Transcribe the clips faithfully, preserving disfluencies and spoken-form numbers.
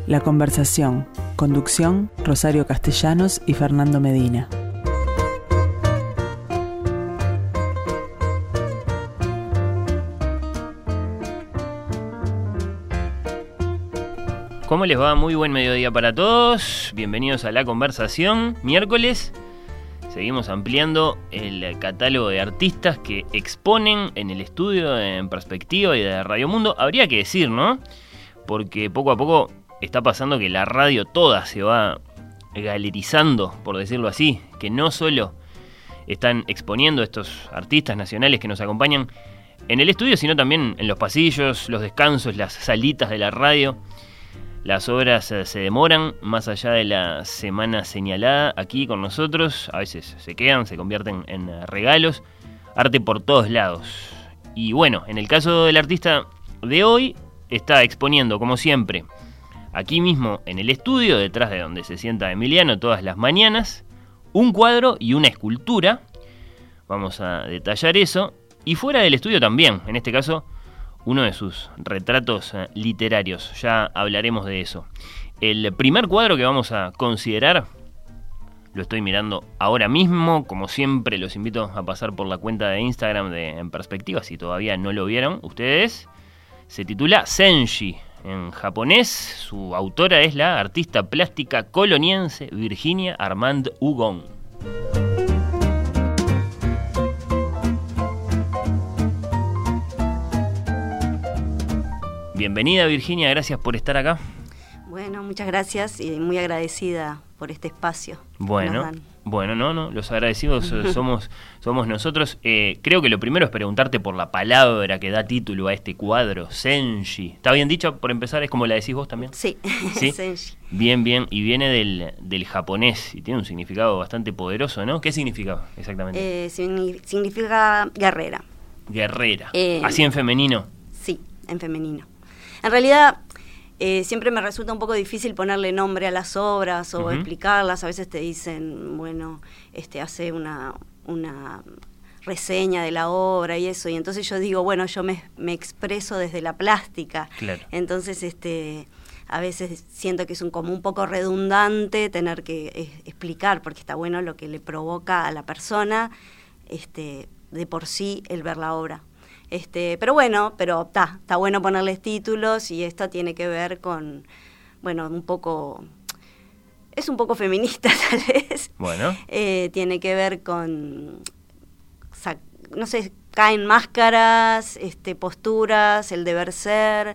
La Conversación. Conducción, Rosario Castellanos y Fernando Medina. ¿Cómo les va? Muy buen mediodía para todos. Bienvenidos a La Conversación. Miércoles seguimos ampliando el catálogo de artistas que exponen en el estudio En Perspectiva y de Radio Mundo. Habría que decir, ¿no? Porque poco a poco está pasando que la radio toda se va galerizando, por decirlo así, que no solo están exponiendo estos artistas nacionales que nos acompañan en el estudio, sino también en los pasillos, los descansos, las salitas de la radio. Las obras se demoran más allá de la semana señalada aquí con nosotros. A veces se quedan, se convierten en regalos. Arte por todos lados. Y bueno, en el caso del artista de hoy, está exponiendo, como siempre, aquí mismo en el estudio, detrás de donde se sienta Emiliano todas las mañanas, un cuadro y una escultura. Vamos a detallar eso. Y fuera del estudio también, en este caso, uno de sus retratos eh, literarios. Ya hablaremos de eso. El primer cuadro que vamos a considerar, lo estoy mirando ahora mismo. Como siempre, los invito a pasar por la cuenta de Instagram de En Perspectiva, si todavía no lo vieron ustedes. Se titula Senshi, en japonés. Su autora es la artista plástica coloniense Virginia Armand Hugon. Bienvenida, Virginia, gracias por estar acá. Bueno, muchas gracias y muy agradecida por este espacio. Bueno, bueno, no, no, los agradecidos somos, somos nosotros. Eh, creo que lo primero es preguntarte por la palabra que da título a este cuadro, Senshi. ¿Está bien dicho por empezar? ¿Es como la decís vos también? Sí, ¿Sí? Senshi. Bien, bien, y viene del, del japonés y tiene un significado bastante poderoso, ¿no? ¿Qué significa exactamente? Eh, significa guerrera. Guerrera, eh, ¿así en femenino? Sí, en femenino. En realidad, eh, siempre me resulta un poco difícil ponerle nombre a las obras o uh-huh. explicarlas. A veces te dicen, bueno, este hace una, una reseña de la obra y eso. Y entonces yo digo, bueno, yo me, me expreso desde la plástica. Claro. Entonces, este, a veces siento que es un, como un poco redundante tener que eh, explicar, porque está bueno lo que le provoca a la persona, este, de por sí, el ver la obra. Este, pero bueno, pero está, está bueno ponerles títulos y esto tiene que ver con, bueno, un poco, es un poco feminista tal vez. Bueno. Eh, tiene que ver con, no sé, caen máscaras, este, posturas, el deber ser,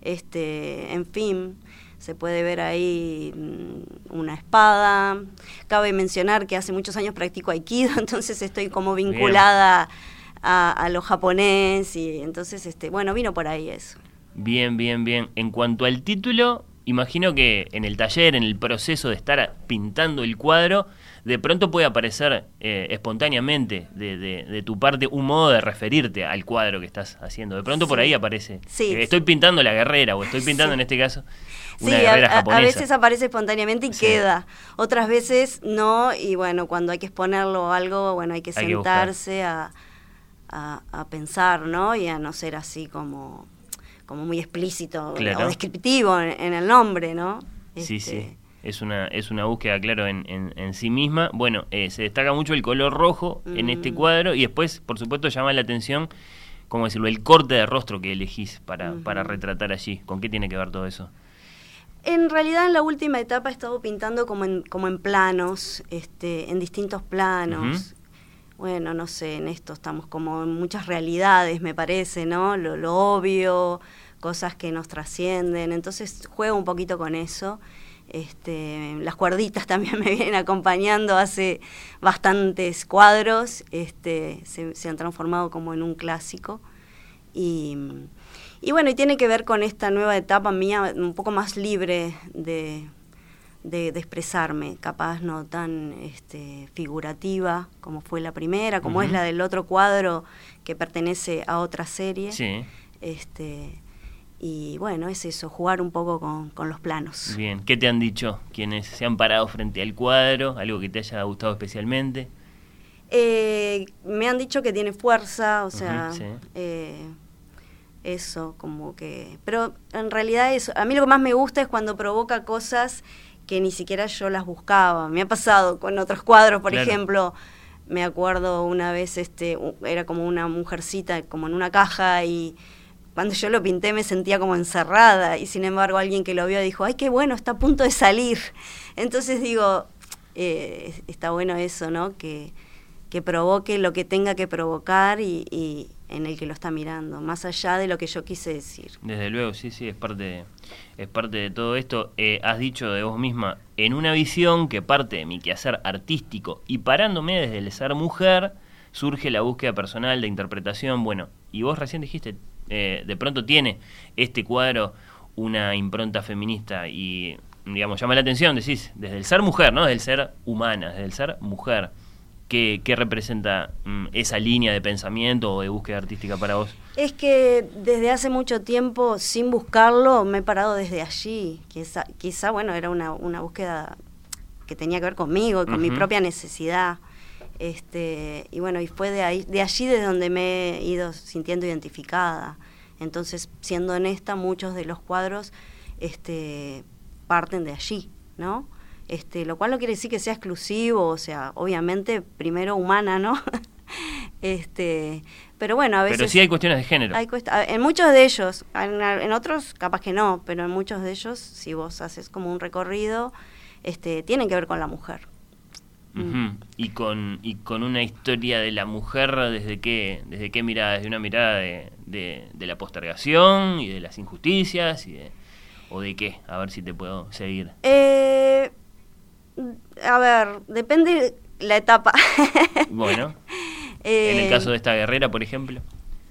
este, en fin, se puede ver ahí una espada. Cabe mencionar que hace muchos años practico aikido, entonces estoy como vinculada Bien. A, a lo japonés y entonces, este bueno, vino por ahí eso. Bien, bien, bien. En cuanto al título, imagino que en el taller, en el proceso de estar pintando el cuadro, de pronto puede aparecer eh, espontáneamente de, de, de tu parte un modo de referirte al cuadro que estás haciendo. De pronto sí. Por ahí aparece. Sí, eh, estoy pintando la guerrera o estoy pintando sí. en este caso una sí, guerrera a, japonesa. A veces aparece espontáneamente y sí. queda. Otras veces no, y bueno, cuando hay que exponerlo o algo, bueno, hay que hay sentarse que a... A, a pensar, ¿no? Y a no ser así como, como muy explícito claro. o descriptivo en, en el nombre, ¿no? Sí, este... sí. Es una, es una búsqueda, claro, en, en, en sí misma. Bueno, eh, se destaca mucho el color rojo mm. en este cuadro y después, por supuesto, llama la atención, ¿cómo decirlo?, el corte de rostro que elegís para, mm. para retratar allí. ¿Con qué tiene que ver todo eso? En realidad, en la última etapa he estado pintando como en, como en planos, este, en distintos planos. Uh-huh. Bueno, no sé, en esto estamos como en muchas realidades, me parece, ¿no? Lo, lo obvio, cosas que nos trascienden, entonces juego un poquito con eso. Este, las cuerditas también me vienen acompañando, hace bastantes cuadros, este, se, se han transformado como en un clásico. Y, y bueno, y tiene que ver con esta nueva etapa mía, un poco más libre de... De, de expresarme, capaz no tan este, figurativa como fue la primera, como uh-huh. es la del otro cuadro que pertenece a otra serie. Sí. Este, y bueno, es eso, jugar un poco con, con los planos. Bien, ¿qué te han dicho quienes se han parado frente al cuadro? ¿Algo que te haya gustado especialmente? Eh, me han dicho que tiene fuerza, o sea, uh-huh, sí. eh, eso, como que... Pero en realidad eso, a mí lo que más me gusta es cuando provoca cosas que ni siquiera yo las buscaba. Me ha pasado con otros cuadros, por claro. ejemplo, me acuerdo una vez, este, era como una mujercita como en una caja y cuando yo lo pinté me sentía como encerrada y sin embargo alguien que lo vio dijo, ¡ay, qué bueno, está a punto de salir! Entonces digo, eh, está bueno eso, ¿no? Que, que provoque lo que tenga que provocar y... y en el que lo está mirando, más allá de lo que yo quise decir. Desde luego, sí, sí, es parte de, es parte de todo esto. Eh, has dicho de vos misma, en una visión que parte de mi quehacer artístico y parándome desde el ser mujer, surge la búsqueda personal de interpretación. Bueno, y vos recién dijiste, eh, de pronto tiene este cuadro una impronta feminista y, digamos, llama la atención, decís, desde el ser mujer, ¿no? Desde el ser humana, desde el ser mujer. ¿Qué, qué representa mm, esa línea de pensamiento o de búsqueda artística para vos? Es que desde hace mucho tiempo, sin buscarlo, me he parado desde allí. Quizá, quizá bueno, era una, una búsqueda que tenía que ver conmigo, con uh-huh. mi propia necesidad. Este, y bueno, y fue de ahí, de allí desde donde me he ido sintiendo identificada. Entonces, siendo honesta, muchos de los cuadros este, parten de allí, ¿no? Este, lo cual no quiere decir que sea exclusivo, o sea, obviamente primero humana, ¿no? este, pero bueno, a veces... Pero sí hay cuestiones de género. Hay cuest- en muchos de ellos, en, en otros capaz que no, pero en muchos de ellos, si vos haces como un recorrido, este, tienen que ver con la mujer. Uh-huh. Mm. Y con y con una historia de la mujer, ¿desde qué, desde qué mirada? ¿Desde una mirada de, de, de la postergación y de las injusticias? Y de, ¿o de qué? A ver si te puedo seguir. Eh... A ver, depende la etapa. Bueno, eh, en el caso de esta guerrera, por ejemplo.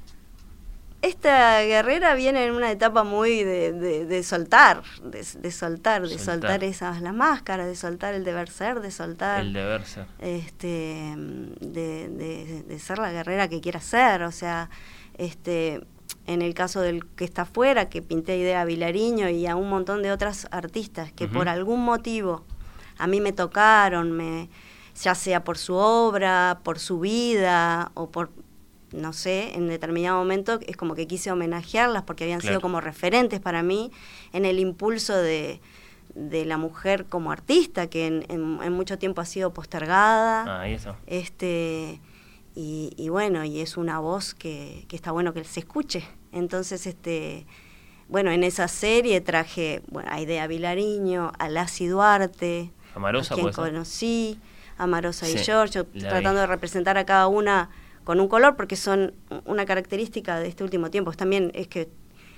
Esta guerrera viene en una etapa muy de, de, de soltar, de, de soltar, de soltar. soltar esas las máscaras, de soltar el deber ser, de soltar el deber ser, este, de, de, de ser la guerrera que quiera ser, o sea, este, en el caso del que está afuera, que pinté a Idea Vilariño y a un montón de otras artistas que uh-huh. por algún motivo a mí me tocaron, me, ya sea por su obra, por su vida o por, no sé, en determinado momento es como que quise homenajearlas porque habían claro. sido como referentes para mí en el impulso de, de la mujer como artista, que en, en, en mucho tiempo ha sido postergada. Ah, ¿y eso? Este, y, y bueno, y es una voz que, que está bueno que se escuche. Entonces, este... Bueno, en esa serie traje bueno, a Idea Vilariño, a Lassi Duarte, Amarosa, a quien pues, conocí, a Amarosa sí, y Giorgio, tratando vi. de representar a cada una con un color, porque son una característica de este último tiempo. También es que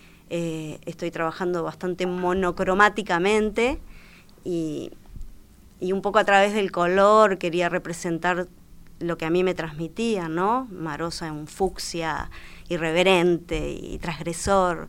eh, estoy trabajando bastante monocromáticamente y, y un poco a través del color quería representar lo que a mí me transmitía, ¿no? Amarosa en un fucsia irreverente y transgresor.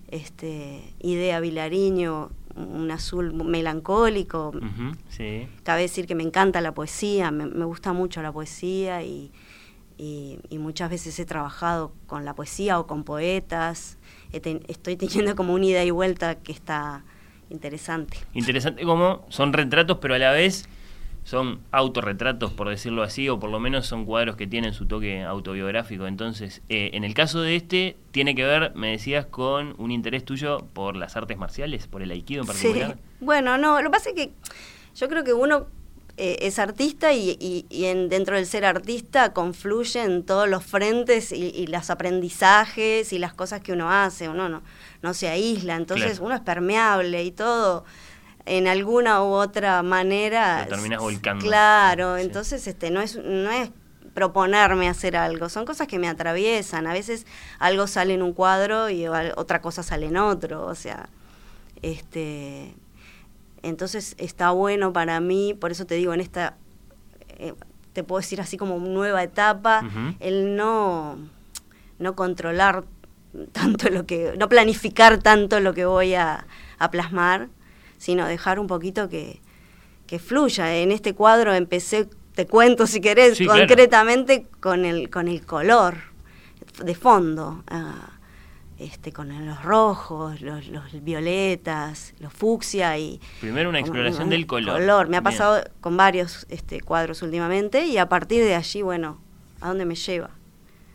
Este, Idea Vilariño, un azul melancólico. Uh-huh, sí. Cabe decir que me encanta la poesía, me, me gusta mucho la poesía y, y, y muchas veces he trabajado con la poesía o con poetas. Te, estoy teniendo como una ida y vuelta que está interesante. Interesante como son retratos, pero a la vez son autorretratos, por decirlo así, o por lo menos son cuadros que tienen su toque autobiográfico. Entonces, eh, en el caso de este, tiene que ver, me decías, con un interés tuyo por las artes marciales, por el aikido en particular. Sí. Bueno, no, lo que pasa es que yo creo que uno eh, es artista y, y, y en, dentro del ser artista confluyen todos los frentes y, y los aprendizajes y las cosas que uno hace. Uno no, no se aísla, entonces claro. uno es permeable y todo... en alguna u otra manera lo terminás volcando. Claro, sí. entonces este no es no es proponerme hacer algo, son cosas que me atraviesan. A veces algo sale en un cuadro y otra cosa sale en otro, o sea, este entonces está bueno para mí, por eso te digo, en esta eh, te puedo decir así como nueva etapa, uh-huh. el no no controlar tanto lo que, no planificar tanto lo que voy a, a plasmar, sino dejar un poquito que, que fluya. En este cuadro empecé, te cuento si querés, sí, concretamente claro. con el con el color de fondo, uh, este con los rojos, los, los violetas, los fucsia y... Primero una exploración un, del color. color. Me ha pasado Bien. con varios este, cuadros últimamente y a partir de allí, bueno, ¿a dónde me lleva?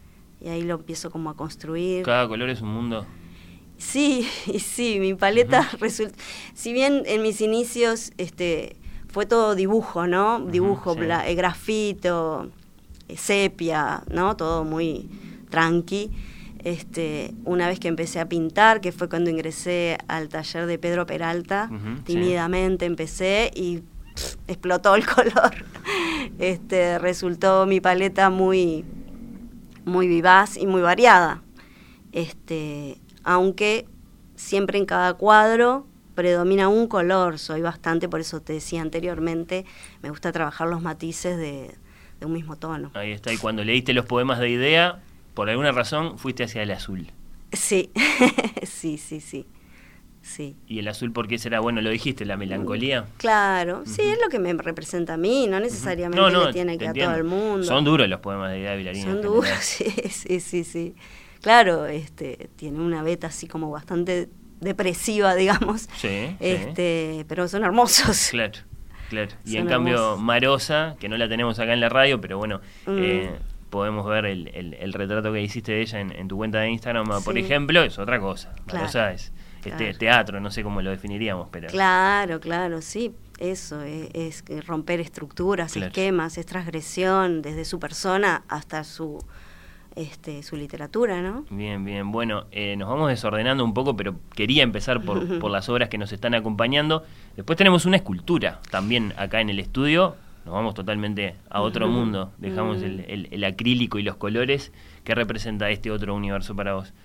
y ahí lo empiezo como a construir. Cada color es un mundo. Sí, y sí, mi paleta Uh-huh. resulta... Si bien en mis inicios este, fue todo dibujo, ¿no? Uh-huh, Dibujo, sí. bla, eh, grafito, eh, sepia, ¿no? Todo muy tranqui. Este, una vez que empecé a pintar, que fue cuando ingresé al taller de Pedro Peralta, Uh-huh, tímidamente sí. empecé y pff, explotó el color. Este, resultó mi paleta muy, muy vivaz y muy variada. Este, aunque siempre en cada cuadro predomina un color, soy bastante, por eso te decía anteriormente, me gusta trabajar los matices de, de un mismo tono. Ahí está, y cuando leíste los poemas de Idea, por alguna razón fuiste hacia el azul. Sí, sí, sí, sí, sí. ¿Y el azul por qué será? Bueno, lo dijiste, la melancolía. Claro, uh-huh. sí, es lo que me representa a mí, no necesariamente uh-huh. no, no, le tiene que a todo el mundo. Son duros los poemas de Idea Vilarín. Son duros, sí, sí, sí, sí. Claro, este, tiene una beta así como bastante depresiva, digamos. Sí, este, sí. Pero son hermosos. Claro, claro. Y son en cambio, hermosos. Marosa, que no la tenemos acá en la radio, pero bueno, mm. eh, podemos ver el, el, el retrato que hiciste de ella en, en tu cuenta de Instagram, sí. por ejemplo, es otra cosa. Marosa claro, es claro. este teatro, no sé cómo lo definiríamos, pero... Claro, claro, sí. Eso es, es romper estructuras, claro. esquemas, es transgresión desde su persona hasta su... Este, su literatura, ¿no? Bien, bien. Bueno, eh, nos vamos desordenando un poco, pero quería empezar por, por las obras que nos están acompañando. Después tenemos una escultura también acá en el estudio. Nos vamos totalmente a otro mundo. Dejamos el, el, el acrílico y los colores. ¿Qué representa este otro universo para vos?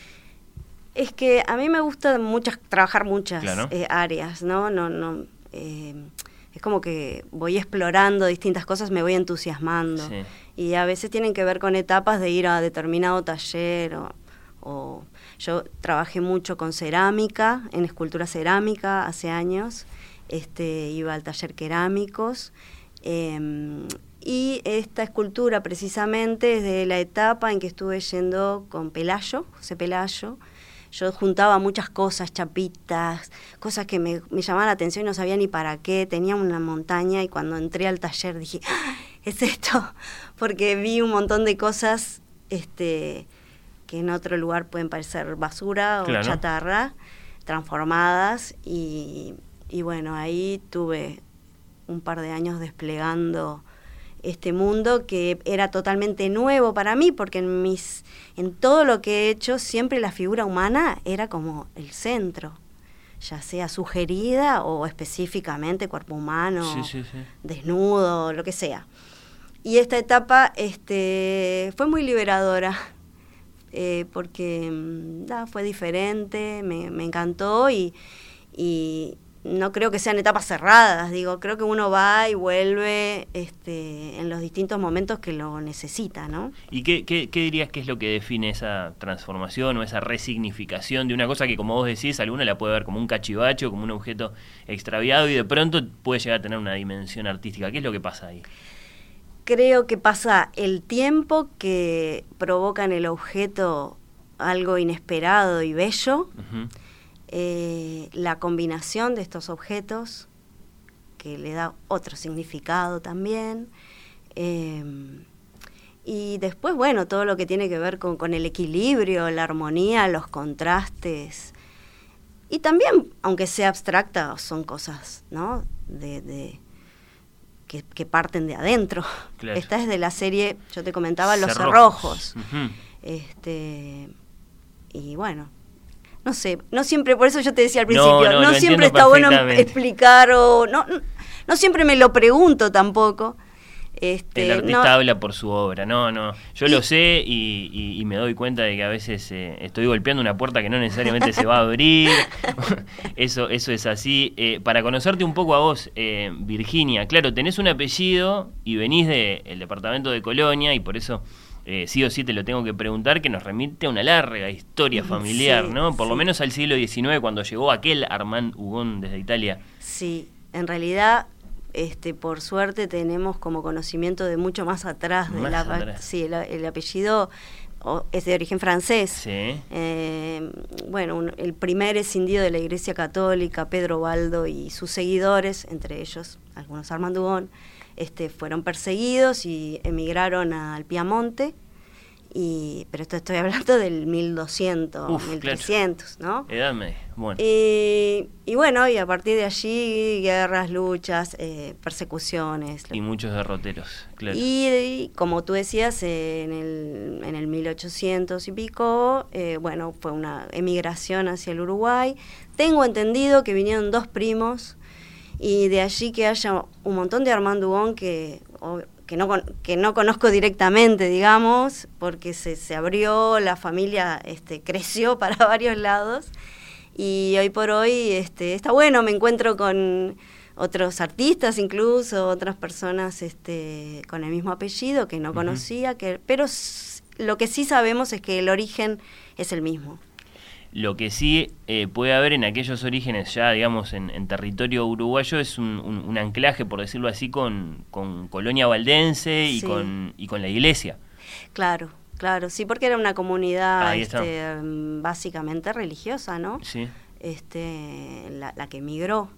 Es que a mí me gusta muchas, trabajar muchas claro. eh, áreas, ¿no? no, no eh, es como que voy explorando distintas cosas, me voy entusiasmando. Sí. Y a veces tienen que ver con etapas de ir a determinado taller. O, o yo trabajé mucho con cerámica, en escultura cerámica hace años. Este, iba al taller Kerámicos. Eh, y esta escultura precisamente es de la etapa en que estuve yendo con Pelayo, José Pelayo. Yo juntaba muchas cosas, chapitas, cosas que me, me llamaban la atención y no sabía ni para qué. Tenía una montaña y cuando entré al taller dije, ¡ah, es esto! Porque vi un montón de cosas este, que en otro lugar pueden parecer basura o claro. chatarra, transformadas. Y, y bueno, ahí tuve un par de años desplegando este mundo que era totalmente nuevo para mí, porque en mis en todo lo que he hecho siempre la figura humana era como el centro, ya sea sugerida o específicamente cuerpo humano, sí, sí, sí. desnudo, lo que sea. Y esta etapa este fue muy liberadora, eh, porque da, fue diferente, me, me encantó y, y no creo que sean etapas cerradas, digo, creo que uno va y vuelve este, en los distintos momentos que lo necesita, ¿no? ¿Y qué, qué, qué dirías que es lo que define esa transformación o esa resignificación de una cosa que, como vos decís, alguno la puede ver como un cachivacho, como un objeto extraviado y de pronto puede llegar a tener una dimensión artística? ¿Qué es lo que pasa ahí? Creo que pasa el tiempo que provoca en el objeto algo inesperado y bello, uh-huh. Eh, la combinación de estos objetos que le da otro significado también, eh, y después, bueno, todo lo que tiene que ver con, con el equilibrio, la armonía, los contrastes, y también, aunque sea abstracta, son cosas, ¿no? De, de que, que parten de adentro. Claro. Esta es de la serie, yo te comentaba, Los Cerrojos. Uh-huh. Este, y bueno, no sé, no siempre, por eso yo te decía al principio, no, no, no siempre está bueno explicar o no, no, no siempre me lo pregunto tampoco. Este, el artista no, habla por su obra, no, no, yo y, lo sé y, y, y me doy cuenta de que a veces eh, estoy golpeando una puerta que no necesariamente se va a abrir, eso, eso es así. Eh, para conocerte un poco a vos, eh, Virginia, claro, tenés un apellido y venís del departamento de Colonia y por eso... Eh, sí o sí te lo tengo que preguntar, que nos remite a una larga historia familiar, sí, ¿no? Por sí. lo menos al siglo diecinueve, cuando llegó aquel Armand Hugon desde Italia. Sí, en realidad, este, por suerte tenemos como conocimiento de mucho más atrás. De más la, atrás. Sí, el, el apellido oh, es de origen francés. Sí. Eh, bueno, un, el primer escindido de la Iglesia Católica, Pedro Baldo y sus seguidores, entre ellos algunos Armand Hugon, Este, fueron perseguidos y emigraron al Piamonte Y, pero esto estoy hablando del mil doscientos, Uf, mil trescientos, claro. ¿no? Edad media, bueno. Y, y bueno, y a partir de allí, guerras, luchas, eh, persecuciones. Y muchos derroteros, claro. Y, y como tú decías, eh, en, el, en el mil ochocientos y pico, eh, bueno, fue una emigración hacia el Uruguay. Tengo entendido que vinieron dos primos, y de allí que haya un montón de Armand Dugón que... O, que no, que no conozco directamente, digamos, porque se, se abrió, la familia este, creció para varios lados, y hoy por hoy este, está bueno, me encuentro con otros artistas incluso, otras personas este, con el mismo apellido que no conocía, que, pero s- lo que sí sabemos es que el origen es el mismo. Lo que sí eh, puede haber en aquellos orígenes ya, digamos, en, en territorio uruguayo es un, un, un anclaje, por decirlo así, con, con Colonia Valdense y, Sí. con, y con la iglesia. Claro, claro, sí, porque era una comunidad Ahí está. este, mm, básicamente religiosa, ¿no? Sí. Este, la, la que emigró.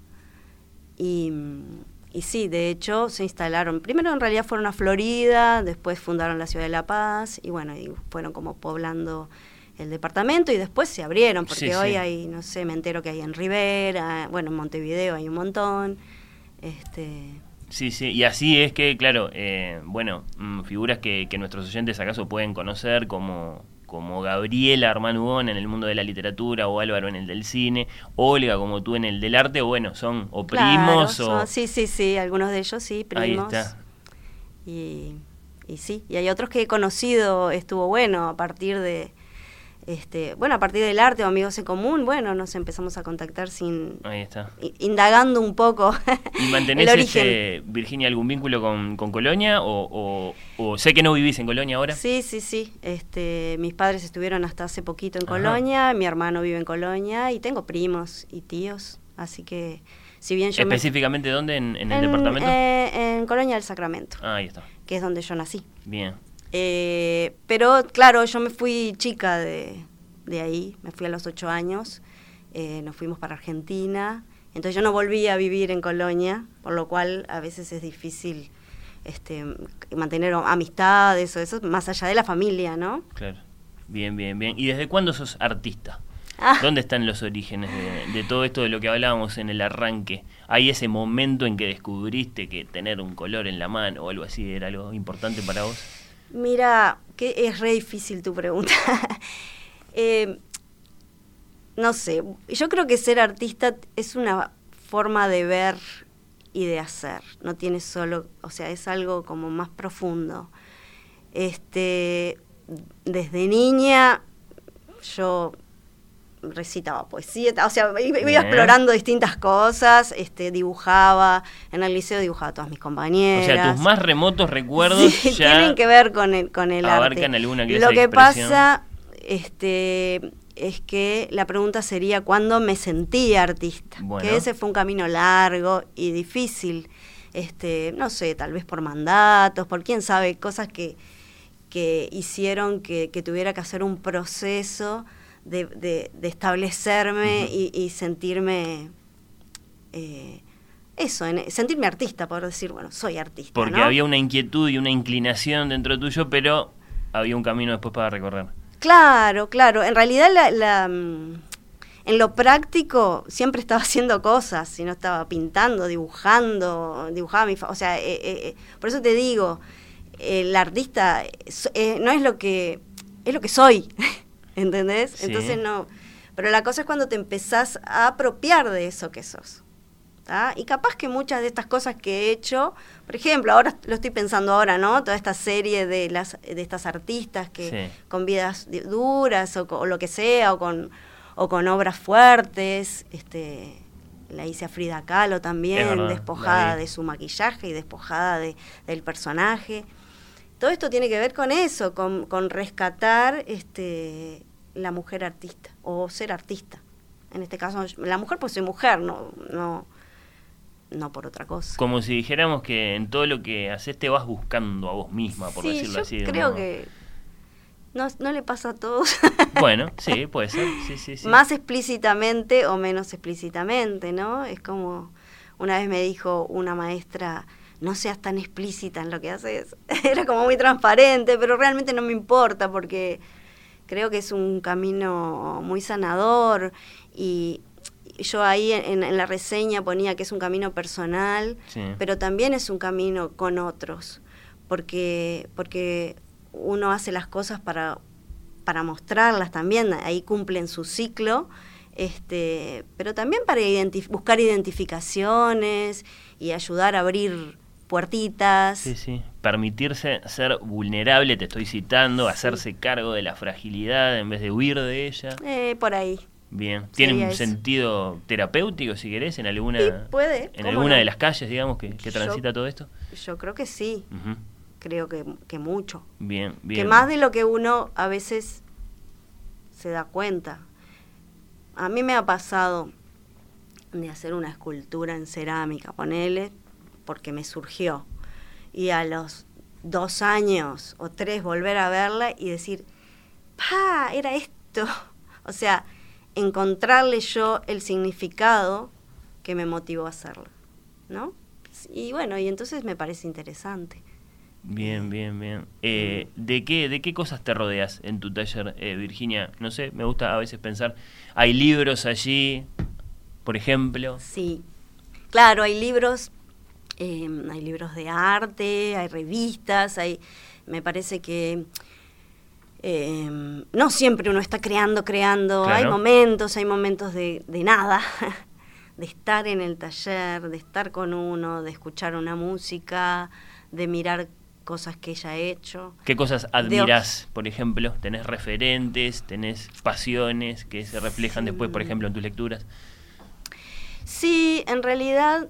Y, y sí, de hecho se instalaron, primero en realidad fueron a Florida, después fundaron la ciudad de La Paz, y bueno, y fueron como poblando el departamento, y después se abrieron, porque Sí, hoy sí. hay, no sé, me entero que hay en Rivera, bueno, en Montevideo hay un montón. Este, Sí, sí, y así es que, claro, eh, bueno, mm, figuras que, que nuestros oyentes acaso pueden conocer, como, como Gabriela Armand Dugón en el mundo de la literatura, o Álvaro en el del cine, Olga como tú en el del arte, o bueno, son o primos claro, o... son- sí, sí, sí, algunos de ellos sí, Ahí primos. está. Y, y sí, y hay otros que he conocido, estuvo bueno, a partir de, este, bueno, a partir del arte o amigos en común, bueno, nos empezamos a contactar sin, Ahí está. i- indagando un poco ¿Y mantenés, el origen. este, Virginia, algún vínculo con, con Colonia? O, o, o sé que no vivís en Colonia ahora. Sí, sí, sí, este, mis padres estuvieron hasta hace poquito en Ajá. Colonia, mi hermano vive en Colonia, y tengo primos y tíos, así que si bien yo me- ¿Específicamente dónde? ¿En, en el departamento? eh, en Colonia del Sacramento, Ah, ahí está. que es donde yo nací. Bien. Eh, pero claro, yo me fui chica de, de ahí, me fui a los ocho años, eh, nos fuimos para Argentina, entonces yo no volví a vivir en Colonia, por lo cual a veces es difícil este, mantener amistades o eso, más allá de la familia, ¿no? Claro. Bien, bien, bien. ¿Y desde cuándo sos artista? Ah, ¿Dónde están los orígenes de, de todo esto de lo que hablábamos en el arranque? ¿Hay ese momento en que descubriste que tener un color en la mano o algo así era algo importante para vos? mira, que es re difícil tu pregunta. eh, no sé, yo creo que ser artista es una forma de ver y de hacer, no tiene solo, o sea, es algo como más profundo. Este, desde niña yo recitaba poesía, o sea, iba, iba Bien. explorando distintas cosas, este, dibujaba, en el liceo dibujaba a todas mis O compañeras. sea, tus más remotos recuerdos Sí, ya tienen que ver con el, con el abarcan arte. alguna clase Lo de que expresión. pasa este, es que la pregunta sería ¿cuándo me sentí artista? Bueno. Que ese fue un camino largo y difícil. Este, no sé, tal vez por mandatos, por quién sabe, cosas que, que hicieron que, que tuviera que hacer un proceso de, de, de establecerme Ujú. y, y sentirme... Eh, eso, en, sentirme artista, por decir, bueno, soy artista, porque ¿no? había una inquietud y una inclinación dentro tuyo, pero había un camino después para recorrer. Claro, claro. En realidad, la, la, mm, en lo práctico, siempre estaba haciendo cosas. Si no estaba pintando, dibujando, dibujaba mi... fa- O sea, eh, eh, por eso te digo, el artista es- eh, no es lo que... Es lo que soy, ¿entendés? Sí. Entonces no... Pero la cosa es cuando te empezás a apropiar de eso que sos. ¿tá? Y capaz que muchas de estas cosas que he hecho, por ejemplo, ahora lo estoy pensando ahora, ¿no? Toda esta serie de las de estas artistas que Sí. con vidas di- duras o, co- o lo que sea, o con o con obras fuertes, este la hice a Frida Kahlo Es también, verdad, la despojada vi. de su maquillaje y despojada de, del personaje. Todo esto tiene que ver con eso, con, con rescatar este la mujer artista, o ser artista. En este caso, la mujer pues soy mujer, no, no, no por otra cosa. Como si dijéramos que en todo lo que haces te vas buscando a vos misma, por Sí, decirlo yo así. de un creo modo. que no, no le pasa a todos. Bueno, sí, puede ser. Sí, sí, sí. Más explícitamente o menos explícitamente, ¿no? Es como una vez me dijo una maestra, no seas tan explícita en lo que haces. Era como muy transparente, pero realmente no me importa porque creo que es un camino muy sanador y yo ahí en, en la reseña ponía que es un camino personal, sí. pero también es un camino con otros, porque, porque uno hace las cosas para, para mostrarlas también, ahí cumplen su ciclo, este, pero también para identif- buscar identificaciones y ayudar a abrir puertitas. Sí, sí. Permitirse ser vulnerable, te estoy citando, sí. hacerse cargo de la fragilidad en vez de huir de ella. Eh, por ahí. Bien. ¿Tiene un eso. sentido terapéutico, si querés, en alguna, sí, puede. en alguna no? de las calles, digamos, que, que transita yo, todo esto? Yo creo que sí. Uh-huh. Creo que, que mucho. Bien, bien. Que más de lo que uno a veces se da cuenta. A mí me ha pasado de hacer una escultura en cerámica, ponele, porque me surgió. Y a los dos años o tres volver a verla y decir, ¡pa! Era esto. O sea, encontrarle yo el significado que me motivó a hacerla, ¿no? Y bueno, y entonces me parece interesante. Bien, bien, bien. Eh, ¿de qué de qué cosas te rodeas en tu taller, eh, Virginia? No sé, me gusta a veces pensar, ¿hay libros allí, por ejemplo? Sí, claro, hay libros, eh, hay libros de arte, hay revistas, hay, me parece que eh, no siempre uno está creando, creando, claro. Hay momentos, hay momentos de, de nada, de estar en el taller, de estar con uno, de escuchar una música, de mirar cosas que ella ha hecho. ¿Qué cosas admirás, por ejemplo? ¿Tenés referentes, tenés pasiones que se reflejan sí. después, por ejemplo, en tus lecturas? Sí, en realidad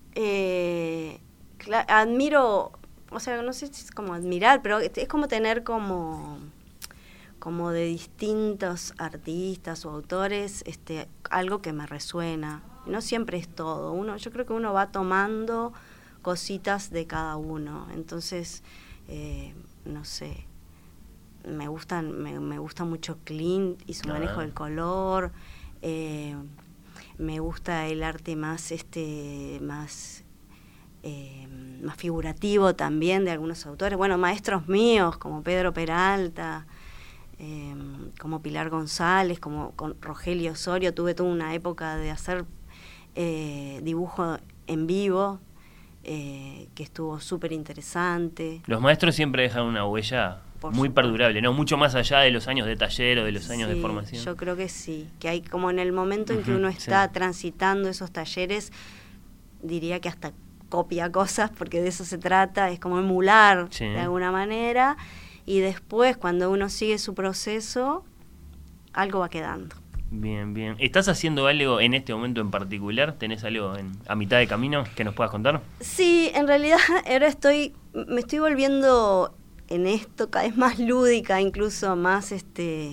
eh, admiro, o sea, no sé si es como admirar, pero es como tener como, como de distintos artistas o autores este, algo que me resuena. No siempre es todo. Uno, yo creo que uno va tomando cositas de cada uno, entonces eh, no sé, me gustan me, me gusta mucho Klimt y su manejo del color, eh, me gusta el arte más este más eh, más figurativo también de algunos autores, bueno, maestros míos como Pedro Peralta, eh, como Pilar González, como con Rogelio Osorio, tuve toda una época de hacer eh, dibujo en vivo. Eh, que estuvo súper interesante. Los maestros siempre dejan una huella Por muy supuesto. perdurable, ¿no? Mucho más allá de los años de taller o de los años sí, de formación. Yo creo que sí, que hay como en el momento en uh-huh, que uno está sí. transitando esos talleres, diría que hasta copia cosas, porque de eso se trata, es como emular sí. de alguna manera, y después cuando uno sigue su proceso, algo va quedando. Bien, bien. ¿Estás haciendo algo en este momento en particular? ¿Tenés algo en, a mitad de camino que nos puedas contar? Sí, en realidad ahora estoy, me estoy volviendo en esto cada vez más lúdica, incluso más, este,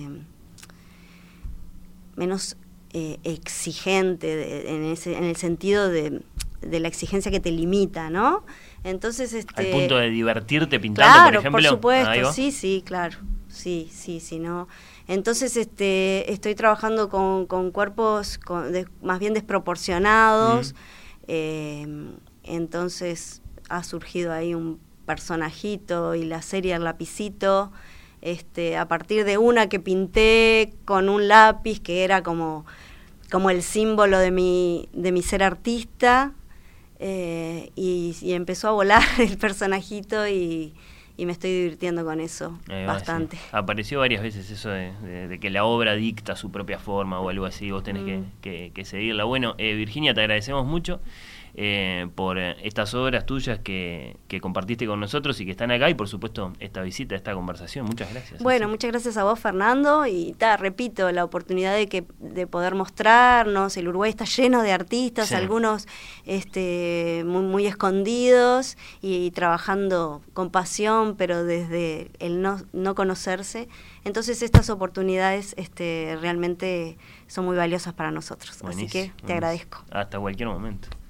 menos eh, exigente de, en ese, en el sentido de, de la exigencia que te limita, ¿no? Entonces, este. Al punto de divertirte pintando, claro, por ejemplo. Por supuesto, sí, sí, claro, sí, sí, sí, no. Entonces este, estoy trabajando con, con cuerpos con, de, más bien desproporcionados, mm. eh, entonces ha surgido ahí un personajito y la serie El Lapicito, este, a partir de una que pinté con un lápiz que era como, como el símbolo de mi, de mi ser artista, eh, y, y empezó a volar el personajito y... y me estoy divirtiendo con eso eh, bastante. Sí. Apareció varias veces eso de, de, de que la obra dicta su propia forma o algo así, vos tenés mm. que, que, que seguirla. Bueno, eh, Virginia, te agradecemos mucho eh, por estas obras tuyas que, que compartiste con nosotros y que están acá, y por supuesto esta visita, esta conversación. Muchas gracias. Bueno, así. Muchas gracias a vos, Fernando, y ta, repito, la oportunidad de que de poder mostrarnos. El Uruguay está lleno de artistas, sí. algunos este, muy, muy escondidos y, y trabajando con pasión, pero desde el no, no conocerse. Entonces estas oportunidades este, realmente son muy valiosas para nosotros. Buenísimo, así que te buenísimo. agradezco. Hasta cualquier momento.